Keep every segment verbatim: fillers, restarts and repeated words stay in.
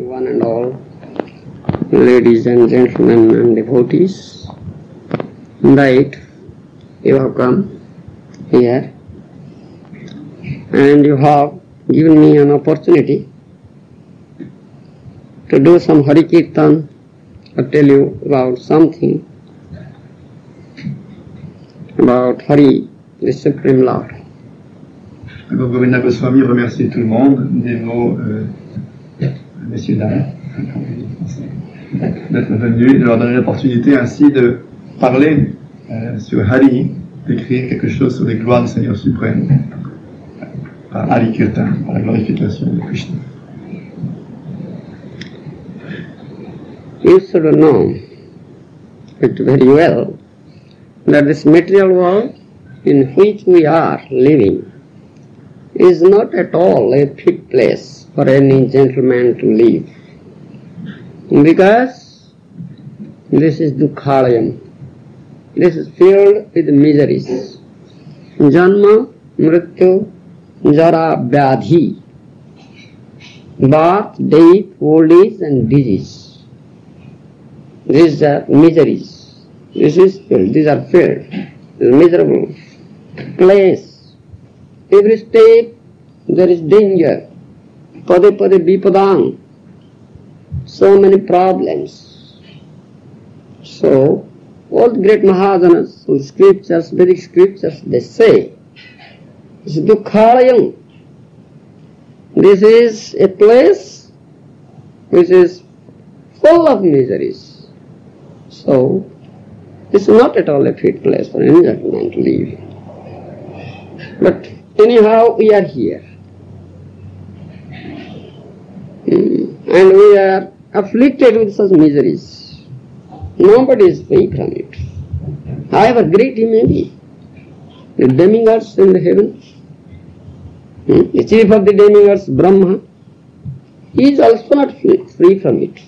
one and all, ladies and gentlemen and devotees, that you have come here and you have given me an opportunity to do some Hari Kirtan or tell you about something about Hari, the Supreme Lord. Donc Govinda Goswami remercie tout le monde, des mots, euh, messieurs, dames, d'être venus, de leur donner l'opportunité ainsi de parler euh, sur Hari, d'écrire quelque chose sur les gloires du Seigneur suprême, par Hari Kirtan, par la glorification de Krishna. You should know it very well that this material world in which we are living is not at all a fit place for any gentleman to live, because this is Dukkhalayam. This is filled with miseries. Janma, Mrityu, Jara, Vyadhi, birth, death, old age and disease. These are miseries. This is filled. These are filled. This is miserable place. Every step there is danger. Pade pade bipadang. So many problems. So, all the great Mahajanas, whose scriptures, Vedic scriptures, they say, this is Dukkhalayam. This is a place which is full of miseries. So, this is not at all a fit place for any gentleman to live. But anyhow, we are here. And we are afflicted with such miseries. Nobody is free from it. However great he may be. The demigods in the heavens, the chief of the demigods, Brahma, he is also not free from it.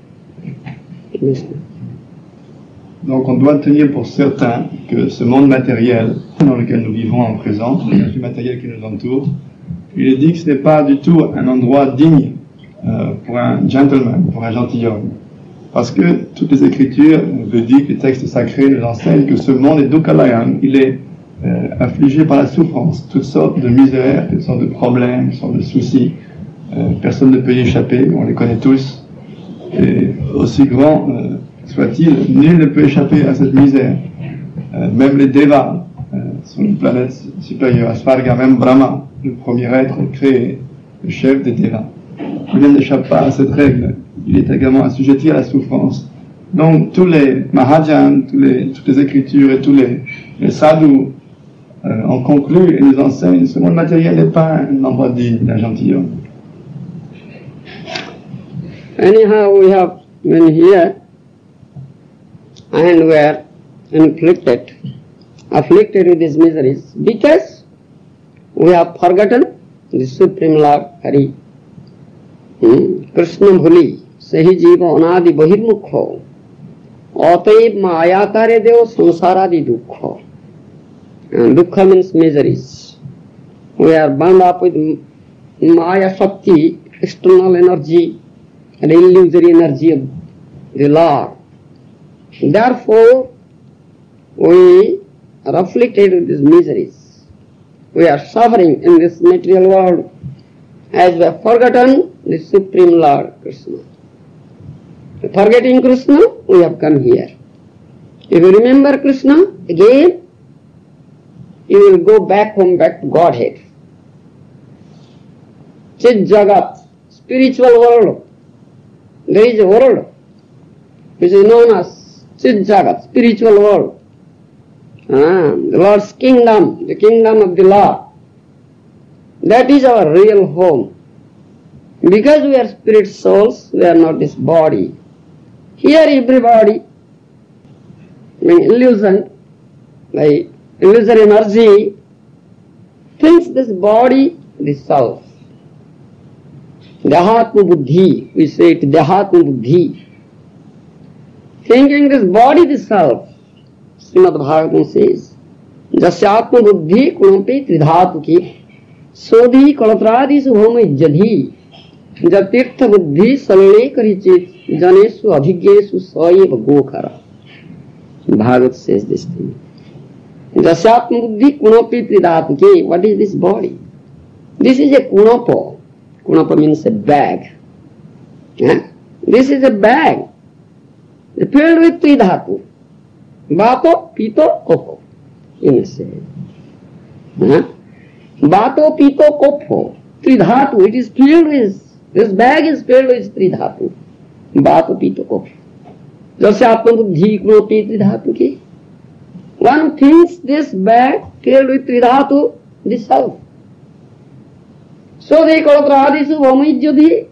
Donc on doit tenir pour certain que ce monde matériel dans lequel nous vivons en présent, le matériel qui nous entoure, il est dit que ce n'est pas du tout un endroit digne euh, pour un gentleman, pour un gentilhomme. Parce que toutes les écritures védiques, les textes sacrés nous enseignent que ce monde est Dukkalayam, il est euh, affligé par la souffrance, toutes sortes de misères, toutes sortes de problèmes, toutes sortes de soucis. Euh, personne ne peut y échapper, on les connaît tous. Et aussi grand euh, soit-il, nul ne peut échapper à cette misère. Euh, même les Devas, euh, sur une planète supérieure à Svarga, même Brahma, le premier être créé, le chef des Devas, il n'échappe pas à cette règle. Il est également assujetti à la souffrance. Donc tous les Mahajans, tous les, toutes les écritures et tous les, les sadhus euh, ont conclu et nous enseignent ce monde matériel n'est pas un endroit digne d'un gentilhomme. Anyhow, we have been here and we are inflicted, afflicted with these miseries because we have forgotten the Supreme Lord Hari. Hmm? Krishna Bhuli, Sahi Jiva Anadi Bahirmukho, Ataib Mayakare Deo Sansaradi Dukho. And Dukha means miseries. We are bound up with Maya Shakti, external energy, and illusory energy of the Lord. Therefore, we are afflicted with these miseries. We are suffering in this material world as we have forgotten the Supreme Lord Krishna. Forgetting Krishna, we have come here. If you remember Krishna, again, you will go back home, back to Godhead. Chit Jagat, spiritual world. There is a world which is known as Chit Jagat, spiritual world. Ah, the Lord's kingdom, the kingdom of the Lord. That is our real home. Because we are spirit souls, we are not this body. Here everybody, I mean illusion, like illusory energy, thinks this body is self. Dehatma buddhi, we say it, Dehatma buddhi. Thinking this body is self. Srimad Bhagavatam says, Jasyatma buddhi kunampi tridhatu ki, sodhi kalatradi subhama jadhi. जब तीर्थ बुद्धि सलने करी चित जनेषु अभिज्ञेषु सएव गोखर Bhagavat says this thing. Jasyatma buddhi kunopi tridhatuke. What is this body? This is a kunopo. Kunopo means a bag. Yeah? This is a bag filled with tridhatu. Vato, pito, kopho. You may say. Yeah? Vato, pito, kopho. Tridhatu. It is filled with, this bag is filled with tridhatu. Vato, pito, kopho. Jasyatma buddhi kunopi tridhatuke. One thinks this bag filled with tridhatu, this self. So they kalatradisu vamijyadhi.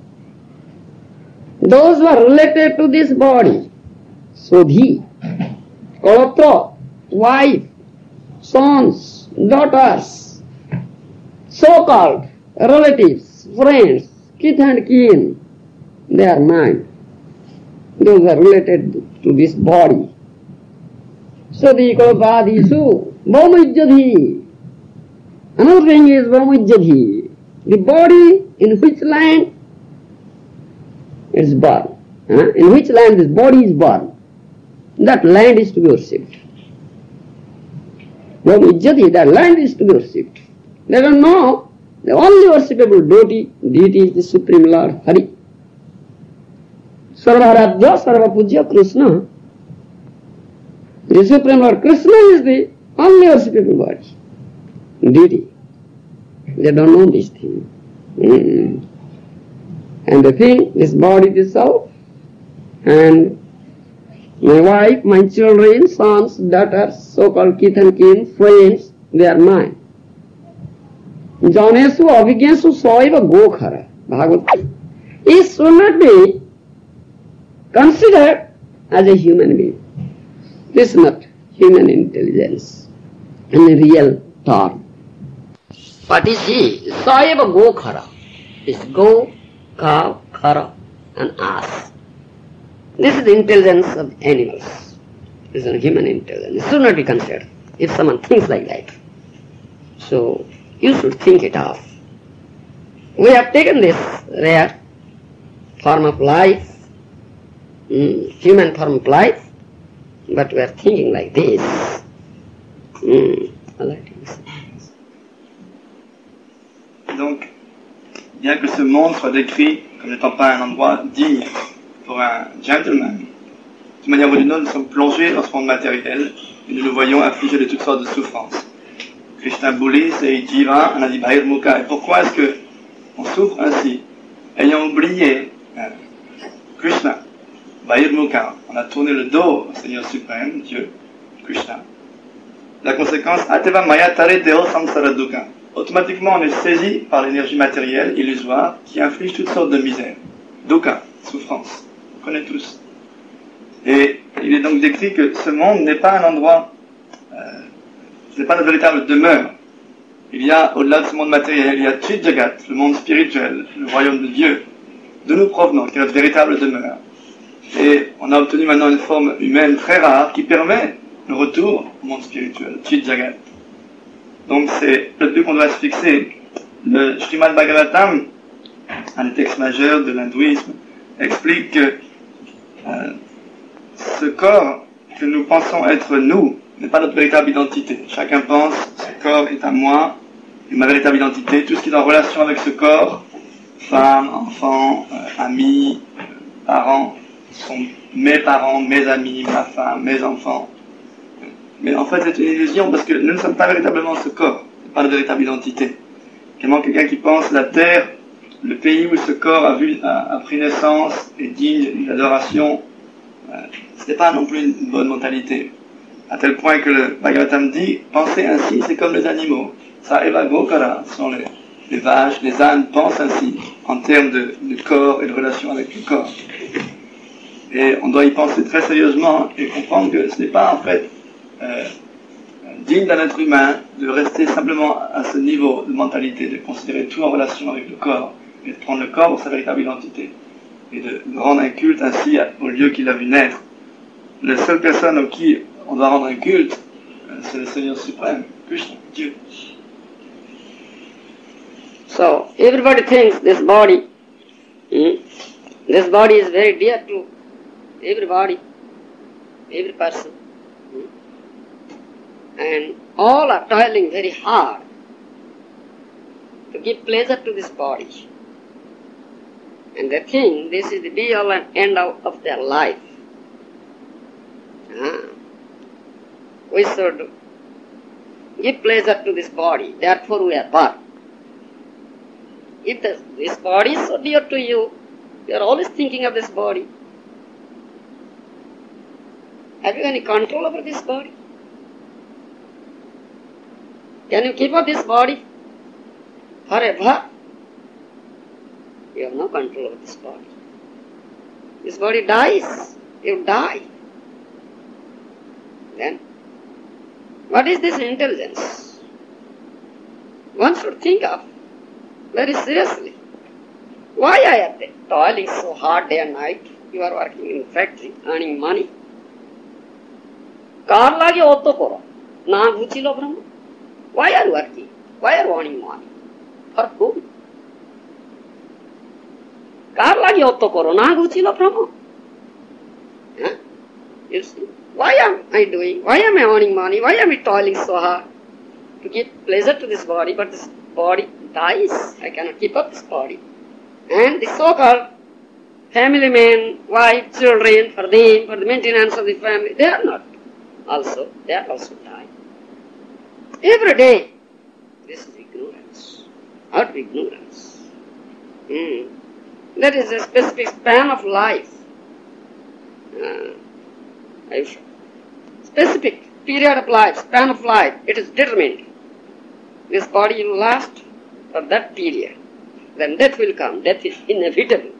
Those who are related to this body, Sodhi, Kalatra, wife, sons, daughters, so-called relatives, friends, kith and kin, they are mine. Those are related to this body. Sodhi, Kalatradisu, vamijyadhi. Another thing is vamijyadhi. The body in which land it is born. Huh? In which land this body is born, that land is to be worshipped. Vamijyati, that land is to be worshipped. They don't know the only worshipable deity, deity is the Supreme Lord Hari. Sarvaharadya, Sarvapujya Krishna. The Supreme Lord Krishna is the only worshipable body, deity. They don't know this thing. Mm. And they think this body is self, and my wife, my children, sons, daughters, so-called kith and kin, friends, they are mine. Janesu abhigyasu soiva gokhara. Bhagavad. It should not be considered as a human being. This is not human intelligence in a real term. What is he? Soiva gokhara. It's go, cow, khara, and ass. This is the intelligence of animals. This is a human intelligence. It should not be considered if someone thinks like that. So, you should think it off. We have taken this rare form of life, mm, human form of life, but we are thinking like this. Mm, Donc, bien que ce monde soit décrit comme n'étant pas un endroit digne pour un gentleman, d'une manière ou d'une autre, nous sommes plongés dans ce monde matériel et nous le voyons affligé de toutes sortes de souffrances. Krishna Buli, c'est Jiva, on a dit Bahir Mukha. Et pourquoi est-ce que on souffre ainsi? Ayant oublié euh, Krishna, Bahir Mukha, on a tourné le dos au Seigneur suprême, Dieu, Krishna. La conséquence, Ateva Maya Tare Deo Samsara Dukkha. Automatiquement, on est saisi par l'énergie matérielle, illusoire, qui inflige toutes sortes de misères. Dukkha, souffrance. On connaît tous. Et il est donc décrit que ce monde n'est pas un endroit, euh, ce n'est pas notre véritable demeure. Il y a, au-delà de ce monde matériel, il y a Chit Jagat, le monde spirituel, le royaume de Dieu, de nous provenons, qui est notre véritable demeure. Et on a obtenu maintenant une forme humaine très rare qui permet le retour au monde spirituel, Chit Jagat. Donc c'est le but qu'on doit se fixer. Le Srimad Bhagavatam, un des textes majeurs de l'hindouisme, explique que euh, ce corps que nous pensons être nous n'est pas notre véritable identité. Chacun pense, ce corps est à moi, et ma véritable identité, tout ce qui est en relation avec ce corps, femme, enfant, euh, amis, euh, parents, sont mes parents, mes amis, ma femme, mes enfants. Mais en fait, c'est une illusion parce que nous ne sommes pas véritablement ce corps, ce n'est pas notre véritable identité. Comment quelqu'un qui pense la terre, le pays où ce corps a, vu, a, a pris naissance, est digne d'adoration, euh, ce n'est pas non plus une bonne mentalité. À tel point que le Bhagavatam dit, penser ainsi, c'est comme les animaux. Ça, Eva Gokara, ce sont les, les vaches, les ânes pensent ainsi, en termes de, de corps et de relation avec le corps. Et on doit y penser très sérieusement et comprendre que ce n'est pas en fait Euh, digne d'un être humain de rester simplement à ce niveau de mentalité, de considérer tout en relation avec le corps, et de prendre le corps pour sa véritable identité, et de, de rendre un culte ainsi au lieu qu'il a vu naître. La seule personne à qui on doit rendre un culte, c'est le Seigneur suprême, Krishna, Dieu. So, everybody thinks this body Hmm? This body is very dear to everybody, every person. Hmm? And all are toiling very hard to give pleasure to this body. And they think this is the be all and end of, of their life. Ah. We should give pleasure to this body, therefore we are born. If the, this body is so dear to you, you are always thinking of this body. Have you any control over this body? Can you keep up this body forever? You have no control over this body. This body dies, you die. Then, what is this intelligence? One should think of very seriously. Why I am toiling so hard day and night? You are working in factory, earning money. Kar lagi auto koro. Na guchilo brahma. Why are you working? Why are you earning money? For whom? Kar lagi auto koro. Na guchilo brahma. Huh? You see? Why am I doing? Why am I earning money? Why am I toiling so hard? To give pleasure to this body, but this body dies. I cannot keep up this body. And the so-called family men, wife, children, for them, for the maintenance of the family, they are not also, they are also dying. Every day, this is ignorance, out of ignorance. Hmm. That is a specific span of life. Uh, specific period of life, span of life, it is determined. This body will last for that period. Then death will come. Death is inevitable.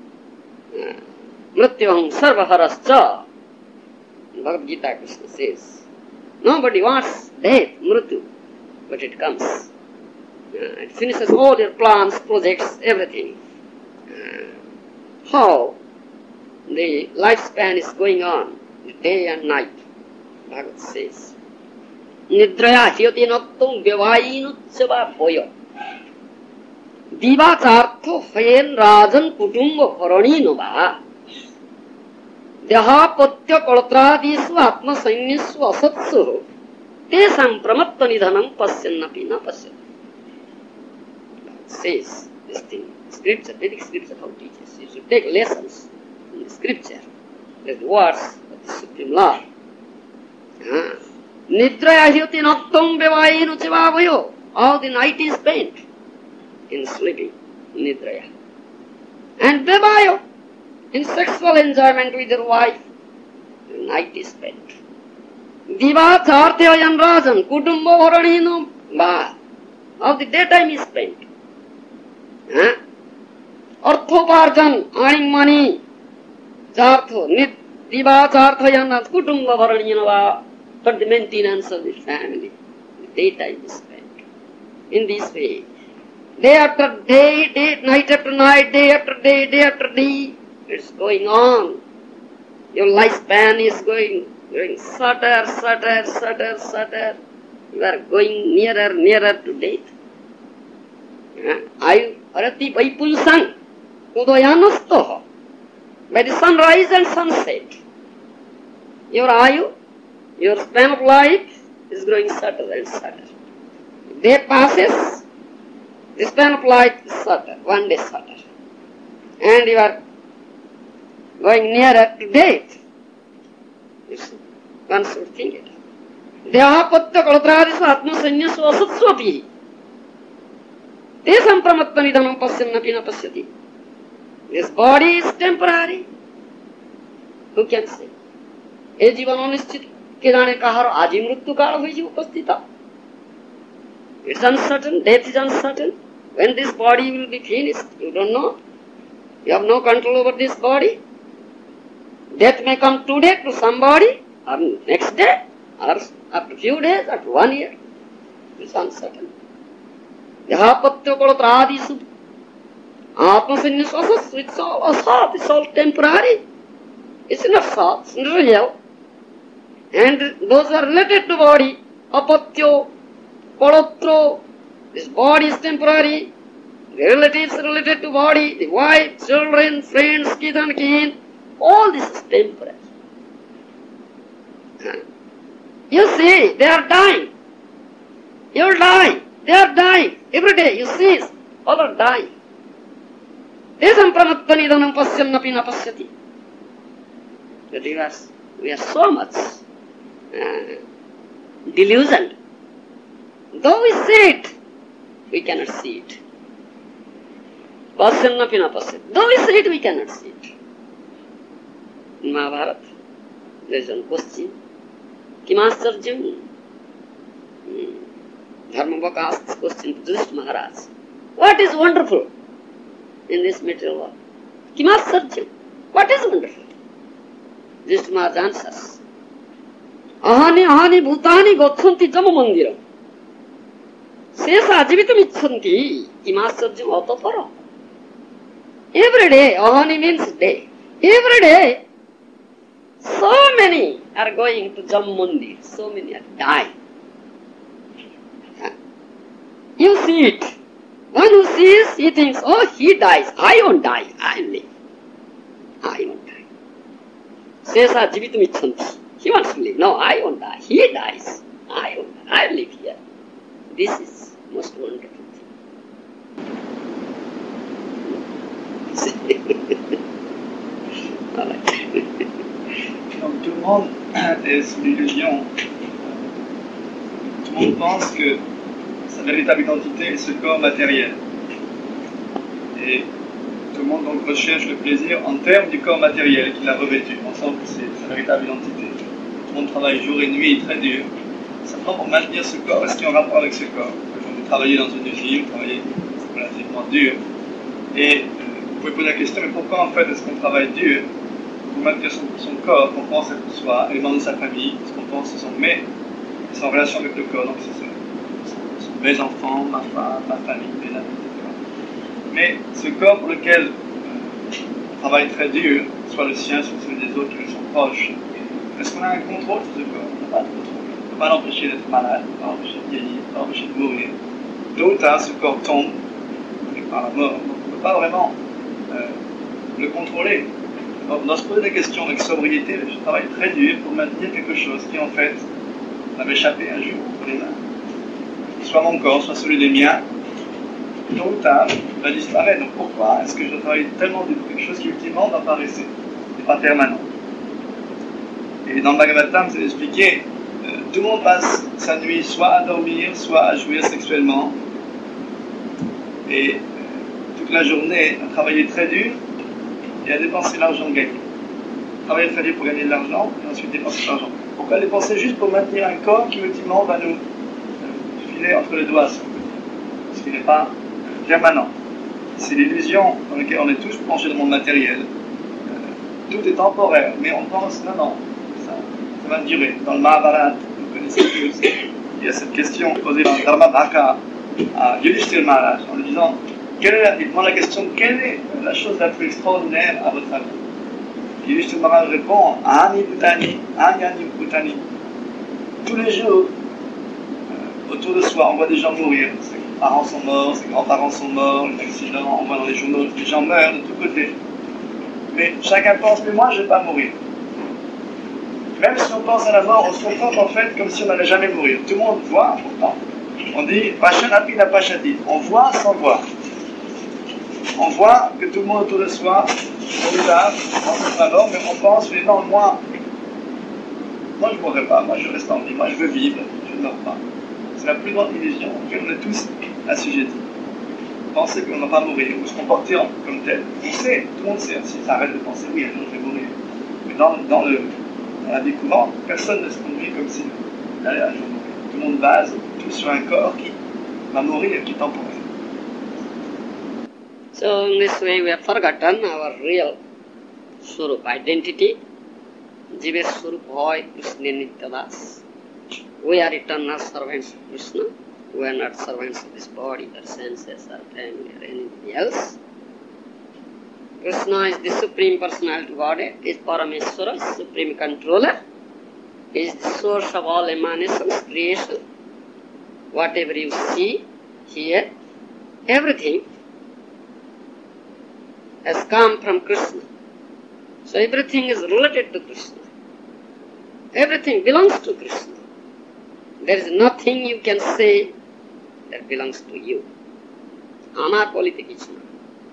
Mrityam sarvaharascha. Bhagavad Gita Krishna says, nobody wants death, mrityu, but it comes. Uh, it finishes all your plans, projects, everything. Uh, how the lifespan is going on, day and night, Bhagavad says. Nidraya hyoti nottum vyavayinutsava boyo. Divachartho hayen rajan kutumba haranino va. Dehapatya kalatradisu atma sainyassu asatsu tesam pramatta nidhanam pasyannapi na pasyati. Says this thing. Scripture, Vedic scripture, how teaches. You should take lessons from the scripture. The words of the Supreme Lord. Ah. Nidraya hyoti nottum vyavayinutsava boyo. All the night is spent in sleeping, nidraya. And vibhayo, in sexual enjoyment with your wife, the night is spent. Diva chartyayan rajan, kutumbo haranino va. All the daytime is spent. Huh? Arthoparjan, earning money. Chartho, diva chartyayan kutumbo haranino va. For the maintenance of the family, the daytime is spent. In this way, day after day, day, night after night, day after day, day after day, it's going on. Your lifespan is going, going shorter, shorter, shorter, shorter. You are going nearer, nearer to death. Ayu arati vaipulsan udayanastoha. By the sunrise and sunset, your ayu, your span of life is growing shorter and shorter. Day passes, the span of life is shorter, one day shorter. And you are going nearer to death. One should think it. Dehapatya kalatradisu atma sainyassu asatsuapi. Tesam pramatta nidhanam pasyannapi na pasyati. This body is temporary. Who can say? E jivan anischit. Ke jane kahar aji mrityu kal hoiji upasthita. It's uncertain, death is uncertain. When this body will be finished, you don't know. You have no control over this body. Death may come today to somebody, or next day, or after few days, after one year. It's uncertain. Dehapatya kalatradisu atma sainyassu, it's all asat, it's all temporary. It's not sat, it's not real. And those are related to body, apatyo, kalatro, this body is temporary, The relatives related to body, the wife, children, friends, kith and kin, all this is temporary. You see, they are dying. You will die. They are dying. Every day you see, all are dying. Tesam pramattanidhanam pasyannapi na pasyati. But we are, we are so much uh, delusioned. Though we see it, we cannot see it. Pasyannapi na pasyati. Though we see it, we cannot see it. In Mahabharata, there is one question. Kimasarjam? Dharmavaka asked this question to Yudhishthira Maharaj. What is wonderful in this material world? Kimasarjam? What is wonderful? Yudhishthira Maharaj answers. Ahani ahani bhutani gachanti jama mandiram. Sesa ajivitam icchanti. Kimasarjam atapara. Every day, ahani means day. Every day, so many are going to Jam Mandir. So many are dying. You see it. One who sees, he thinks, oh, he dies. I won't die. I live. I won't die. Sesa jivitam icchanti. He wants to live. No, I won't die. He dies. I won't die. I live here. This is most wonderful thing. All right. Donc tout le monde est sous l'illusion. Tout le monde pense que sa véritable identité est ce corps matériel. Et tout le monde donc recherche le plaisir en termes du corps matériel qu'il a revêtu, pensant que c'est sa véritable identité. Tout le monde travaille jour et nuit, très dur, simplement pour maintenir ce corps. Est-ce qu'il y a un rapport avec ce corps? Vous travaillez dans une usine, vous travaillez relativement dur. Et euh, vous pouvez poser la question, mais pourquoi en fait est-ce qu'on travaille dur pour maintenir son, son corps, qu'on pense être soi, élément de sa famille, ce qu'on pense, ce sont mes, c'est en relation avec le corps, donc c'est ce, ce sont mes enfants, ma femme, ma famille, mes amis, et cetera. Mais ce corps pour lequel euh, on travaille très dur, soit le sien, soit celui des autres qui nous sont proches, est-ce qu'on a un contrôle sur ce corps? On n'a pas de contrôle. On ne peut pas l'empêcher d'être malade, on ne peut pas l'empêcher de vieillir, on ne peut pas l'empêcher de mourir. Tôt ou tard, ce corps tombe par la mort, donc on ne peut pas vraiment euh, le contrôler. On doit se poser des questions avec sobriété. Je travaille très dur pour maintenir quelque chose qui, en fait, va m'échapper un jour entre les mains. Soit mon corps, soit celui des miens, tôt ou tard, va disparaître. Donc pourquoi est-ce que je dois travailler tellement dur pour quelque chose qui, ultimement, va paraître et pas permanent? Et dans le Bhagavatam, c'est expliqué, euh, tout le monde passe sa nuit soit à dormir, soit à jouir sexuellement. Et euh, toute la journée, à travailler très dur, et à dépenser l'argent gagné. Travailler très dur pour gagner de l'argent, et ensuite dépenser l'argent. Pourquoi dépenser juste pour maintenir un corps qui, ultimement, va nous euh, filer entre les doigts, si on peut dire, ce qui n'est pas euh, permanent. C'est l'illusion dans laquelle on est tous plongés dans le monde matériel. Euh, tout est temporaire, mais on pense, non, non, ça, ça va durer. Dans le Mahabharata, vous connaissez tous, il y a cette question posée par Dharmavaka à Yudhishthira Maharaj, en lui disant, quelle est la, il demande la question, quelle est la chose la plus extraordinaire à votre avis? Yudhishthira Maharaj répond, Ani Bhutani, Ani Bhutani. Tous les jours, euh, autour de soi, on voit des gens mourir. Ses parents sont morts, ses grands-parents sont morts, un accident, on voit dans les journaux, les gens meurent de tous côtés. Mais chacun pense, mais moi je ne vais pas mourir. Même si on pense à la mort, on se comporte en fait comme si on n'allait jamais mourir. Tout le monde voit, pourtant. On dit, Pashanapi na Pashati. On voit sans voir. On voit que tout le monde autour de soi, on est là, on est mort, mais on pense, mais non, moi, moi je ne mourrai pas, moi je reste en vie, moi je veux vivre, je ne meurs pas. C'est la plus grande illusion auquel on est tous assujettis. Penser qu'on ne va pas mourir, ou se comporter comme tel. On sait, tout le monde sait, si ça arrête de penser, oui, un jour je vais mourir. Mais dans, dans, le, dans la vie courante, personne ne se conduit comme si il allait un jour mourir. Tout le monde base tout sur un corps qui va mourir, qui est temporaire. So in this way we have forgotten our real Swarup identity. Jiva Swarup Hoy Krishna Nityadas. We are eternal servants of Krishna. We are not servants of this body or senses or family or anything else. Krishna is the Supreme Personality of Godhead, is Parameswara, is Supreme Controller, is the source of all emanations, creation. Whatever you see, hear, everything has come from Krishna. So everything is related to Krishna. Everything belongs to Krishna. There is nothing you can say that belongs to you. Amar polite kichu na.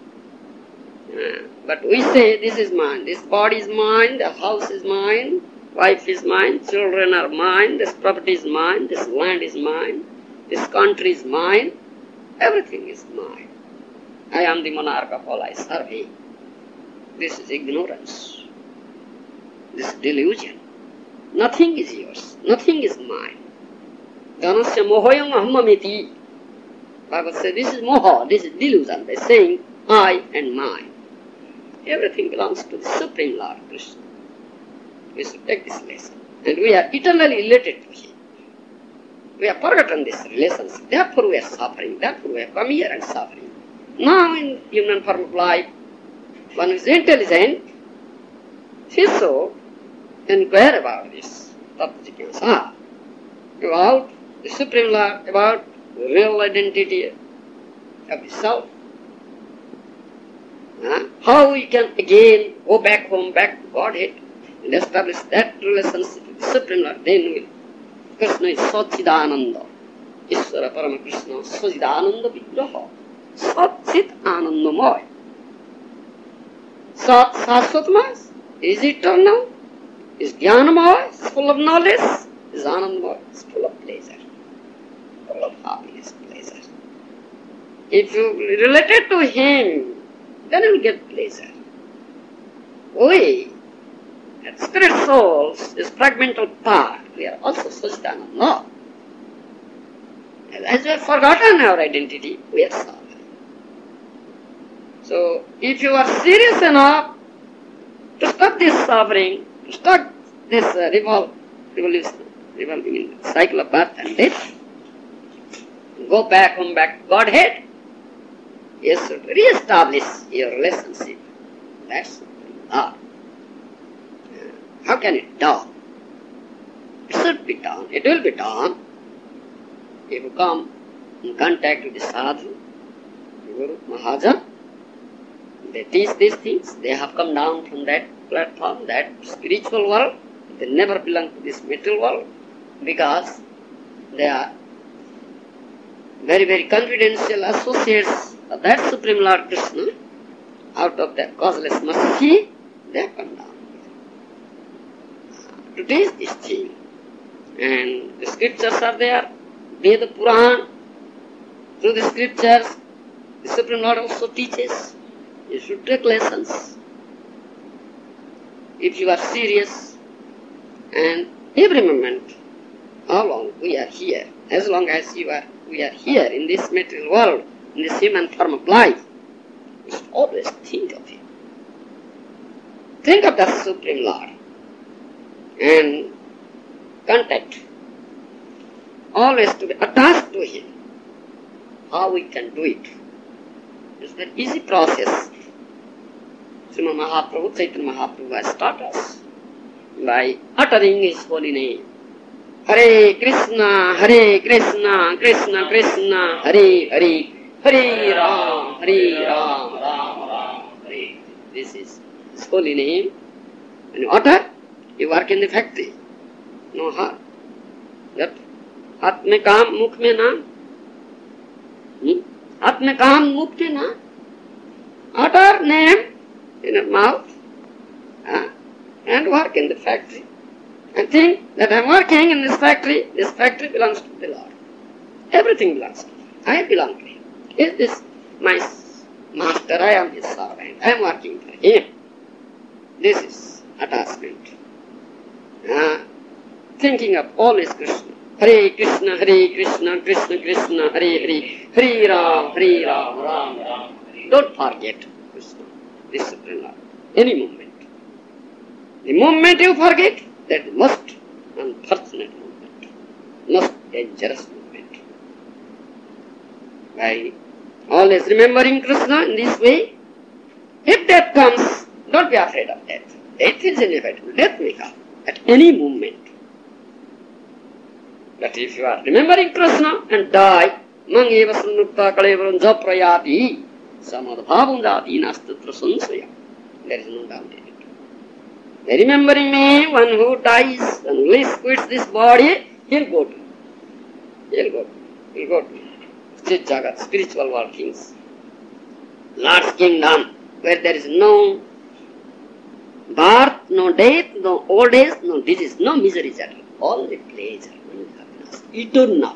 But we say, this is mine, this body is mine, the house is mine, wife is mine, children are mine, this property is mine, this land is mine, this country is mine, everything is mine. I am the monarch of all I serve. This is ignorance. This is delusion. Nothing is yours, nothing is mine. Dhanasya mohoyam ahamamiti. Bhagavad says, this is moha, this is delusion, by saying I and mine. Everything belongs to the Supreme Lord Krishna. We should take this lesson. And we are eternally related to Him. We have forgotten this relationship. Therefore we are suffering. Therefore we have come here and suffering. Now in human form of life, one who is intelligent, he should inquire about this. Tattva about the Supreme Lord, about the real identity of the self. Uh, how we can again go back home, back to Godhead, and establish that relationship with the Supreme Lord. Then we'll. Krishna is Satchidananda. Ishvara Parama Krishna Satchidananda Vigraha. Satchit Anandamoy. Sat Sasvatma is eternal, is Jnanamoy, is full of knowledge, is Anandamoy, is full of pleasure, full of happiness, pleasure. If you relate it to Him, then you will get pleasure. We, as spirit souls, this fragmental part, we are also Satchidananda. As we have forgotten our identity, we are suffering. So, if you are serious enough to stop this suffering, to stop this uh, revol- revolution, revolving in the cycle of birth and death, go back home, back to Godhead, you should re-establish your relationship. That's Lord. How can it done? It should be done. It will be done if you come in contact with the sadhu, the Guru Mahajan. They teach these things. They have come down from that platform, that spiritual world. They never belong to this material world because they are very, very confidential associates of that Supreme Lord Krishna. Out of that causeless mercy, they have come down to teach this thing. And the scriptures are there, Veda Puran. Through the scriptures, the Supreme Lord also teaches. You should take lessons. If you are serious, and every moment, how long we are here, as long as you are, we are here in this material world, in this human form of life, you should always think of Him. Think of the Supreme Lord and contact. Always to be attached to Him. How we can do it? It's an easy process. Srimad Mahaprabhu, Chaitanya Mahaprabhu has taught us by uttering His holy name. Hare Krishna, Hare Krishna, Krishna Krishna, Hare Hare, Hare Ram, Hare Ram, Ram Ram, Hare. This is His holy name. When you utter, you work in the factory. No harm. That हाथ में काम मुख में नाम, हाथ में काम मुख में नाम. Utter name in a mouth uh, and work in the factory and think that I am working in this factory. This factory belongs to the Lord. Everything belongs to Him. I belong to Him. Is this my master? I am His servant. I am working for Him. This is attachment. Uh, thinking of always Krishna. Hare Krishna, Hare Krishna, Krishna Krishna, Hare Hare, Hare Ram, Hare Ram, Ram Ram. Don't forget Krishna, this Supreme Lord, any moment. The moment you forget, that is the most unfortunate moment, most dangerous moment. By always remembering Krishna in this way, if death comes, don't be afraid of death. Death is inevitable. Death may come at any moment. But if you are remembering Krishna and die, mang eva sannukta kalevaram japrayati, Samadhavundati nastatra sansaya. There is no doubt in it. Remembering me, one who dies, one who quits this body, he'll go to, he'll go to, he'll go to Chit Jagat, spiritual workings, Lord's kingdom, where there is no birth, no death, no old age, no disease, no miseries at all. Only pleasure, only happiness. Eternal.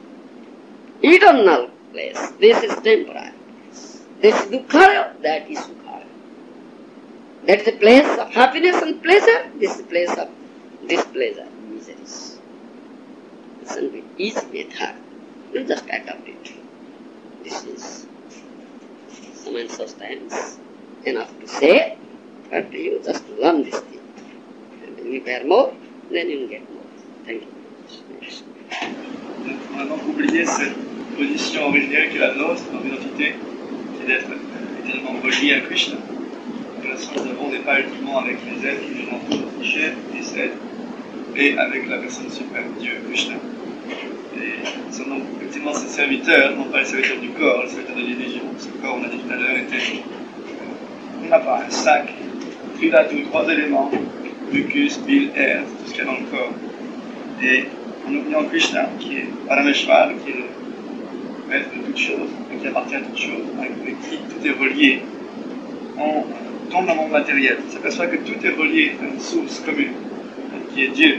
Eternal place. This is temporary. This is dukkha, that is sukha. That is the place of happiness and pleasure. This is the place of displeasure, miseries. Listen with easy method. You just adopt it. This is some substance enough to say, but you just learn this thing. And when you bear more, then you will get more. Thank you. Next. On a donc oublié cette position originelle qui est la nôtre, dans l'identité, c'est d'être éternellement relié à Krishna. La relation que nous avons n'est pas uniquement avec les êtres qui nous entourent, Michel, les êtres, mais avec la personne suprême, Dieu, Krishna. Et nous sommes donc effectivement ses serviteurs, non pas les serviteurs du corps, les serviteurs de l'illusion. Ce corps, on a dit tout à l'heure, était on n'a pas un sac, pris là tous trois éléments, mucus, bile, air, tout ce qu'il y a dans le corps. Et en oubliant Krishna, qui est Parameshwar, qui est le maître de toutes choses, et qui appartient à toutes choses, avec qui tout est relié, on tombe dans le monde matériel. On s'aperçoit que tout est relié à une source commune, qui est Dieu.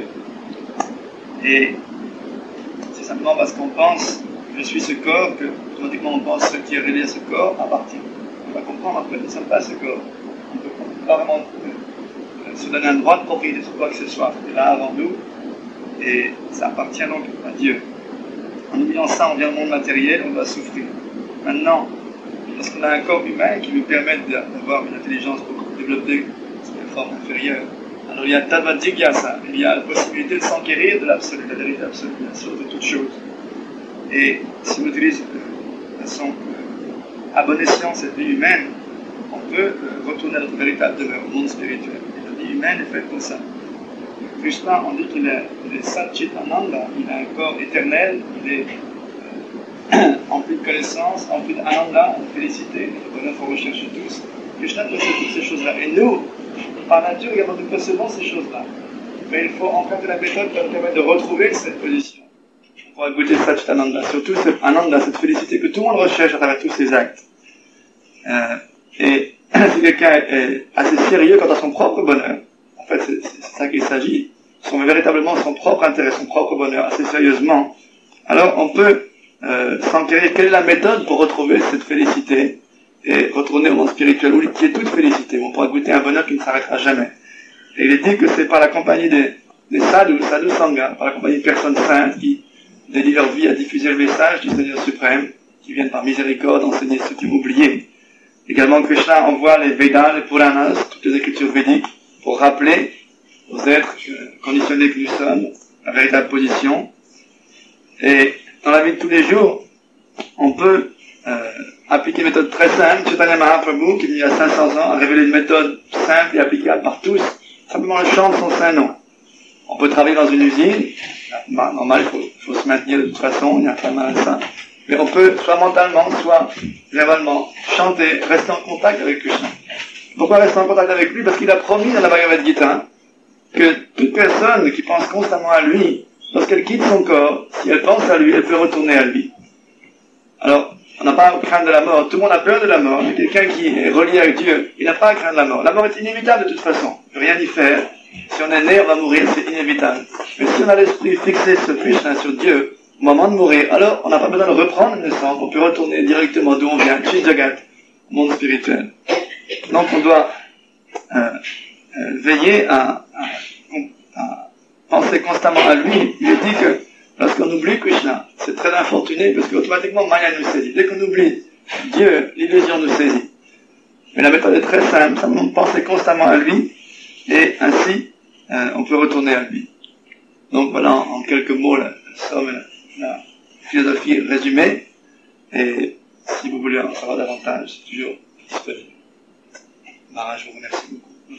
Et c'est simplement parce qu'on pense que je suis ce corps que automatiquement on pense que ce qui est relié à ce corps appartient. On va comprendre après, nous ne sommes pas ce corps. On ne peut pas vraiment euh, se donner un droit de propriété sur quoi que ce soit. C'était là avant nous, et ça appartient donc à Dieu. En oubliant ça, on vient au monde matériel, on va souffrir. Maintenant, lorsqu'on a un corps humain qui nous permet d'avoir une intelligence beaucoup plus développée sur une forme inférieure, alors il y a Tattva Jigyasa, il y a la possibilité de s'enquérir de l'absolu, de la vérité absolue, la source de toutes choses. Et si on utilise de façon euh, à bon escient cette vie humaine, on peut euh, retourner à notre véritable demeure, au monde spirituel. Et la vie humaine est faite pour ça. Krishna, on dit qu'il est, est Satchit Ananda, il a un corps éternel, il est euh, empli de connaissances, empli d'ananda, de félicité, de bonheur qu'on recherche tous. Krishna possède toutes ces choses-là. Et nous, par nature, nous possédons ces choses-là. Mais il faut emprunter la méthode qui va nous permettre de retrouver cette position. On pourra goûter Satchit Ananda, surtout cette ananda, cette félicité que tout le monde recherche à travers tous ses actes. Euh, et si quelqu'un est assez sérieux quant à son propre bonheur, en fait c'est, c'est ça qu'il s'agit, son, véritablement son propre intérêt, son propre bonheur, assez sérieusement, alors on peut euh, s'enquérir quelle est la méthode pour retrouver cette félicité et retourner au monde spirituel où il y a toute félicité, où on pourra goûter un bonheur qui ne s'arrêtera jamais. Et il est dit que c'est par la compagnie des, des sadhus, sadhu sangha, par la compagnie de personnes saintes qui dédient leur vie à diffuser le message du Seigneur suprême, qui viennent par miséricorde enseigner ceux qui ont oublié. Également, Krishna envoie les Védas, les Puranas, toutes les écritures védiques, pour rappeler aux êtres conditionnés que nous sommes la véritable position. Et dans la vie de tous les jours, on peut euh, appliquer une méthode très simple. Chaitanya Mahaprabhu, qui il y a cinq cents ans, a révélé une méthode simple et applicable par tous, simplement le chant de son saint nom. On peut travailler dans une usine, bah, normal, il faut, faut se maintenir de toute façon, il n'y a pas mal à ça. Mais on peut, soit mentalement, soit verbalement, chanter, rester en contact avec Krishna. Pourquoi rester en contact avec lui? Parce qu'il a promis dans la Bhagavad Gita que toute personne qui pense constamment à lui, lorsqu'elle quitte son corps, si elle pense à lui, elle peut retourner à lui. Alors, on n'a pas à craindre de la mort. Tout le monde a peur de la mort. Mais quelqu'un qui est relié avec Dieu, il n'a pas à craindre la mort. La mort est inévitable de toute façon. On ne peut rien y faire. Si on est né, on va mourir, c'est inévitable. Mais si on a l'esprit fixé sur Krishna, sur Dieu, au moment de mourir, alors on n'a pas besoin de reprendre une naissance. On peut retourner directement d'où on vient, Chit Jagat, monde spirituel. Donc on doit euh, euh, veiller à, à, à penser constamment à lui. Il est dit que lorsqu'on oublie Krishna, c'est très infortuné parce qu'automatiquement Maya nous saisit. Dès qu'on oublie Dieu, l'illusion nous saisit. Mais la méthode est très simple, simplement penser constamment à lui et ainsi euh, on peut retourner à lui. Donc voilà en, en quelques mots la, la somme, la, la philosophie résumée. Et si vous voulez en savoir davantage, c'est toujours disponible. Mara, je vous remercie beaucoup.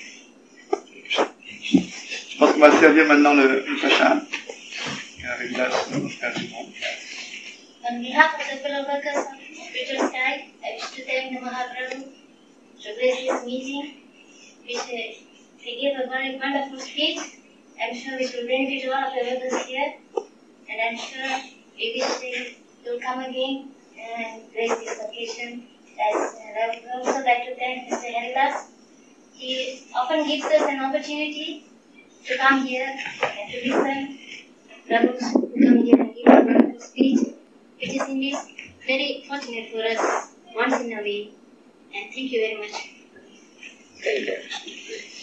Je pense qu'on va servir maintenant le, le Prashad. Avec la frère du monde. On behalf of the fellow workers spiritual side, I wish to thank the Mahaprabhu to bless this meeting, which uh, he gave a very wonderful speech. I'm sure it will benefit all of the brothers here, and I'm sure we wish they will come again and grace this occasion. As, and I would also like to thank Mister Haridas. He often gives us an opportunity to come here and to listen. Prabhu's to come here and give a wonderful speech, which is indeed very fortunate for us once in a way. And thank you very much. Thank you.